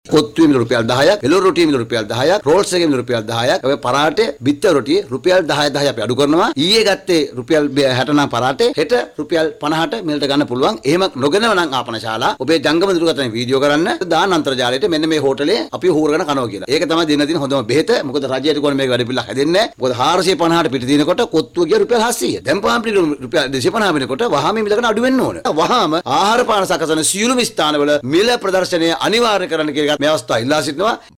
කොත්තු මිල රුපියල් 10ක්, එළවලු රොටි මිල රුපියල් 10ක්, රෝල්ස් එකේ මිල රුපියල් 10ක්, ඔය පරාටේ බිත්තර රොටි රුපියල් 10 අපි අඩු කරනවා. ඊයේ ගත්තේ රුපියල් 60 නම් පරාටේ, හෙට රුපියල් 50ට මිලට ගන්න පුළුවන්. එහෙම නොගෙනව නම් ආපනශාලා ඔබේ ජංගම දුරකථන වීඩියෝ කරන්න දාන්න අන්තර්ජාලයට මෙන්න මේ හෝටලේ අපි හොරගෙන කනවා කියලා. ඒක තමයි දින දින හොඳම බෙහෙත. මොකද රජයට කොන මේක වැඩ පිළිලා හැදෙන්නේ නැහැ. මොකද 450ට පිට දිනකොට කොත්තුව ගිය රුපියල් 700. දැන් පාම්පිලි රුපියල් 250 වෙනකොට වහාම මිලකට අඩු වෙන්න ඕන. වහාම ආහාර පාන සකසන සියලුම ස්ථානවල මිල ප්‍රදර්ශනය අනිවාර්ය කරන්න කියලා මේ අවස්ථාව ඉල්ලා සිටිනවා.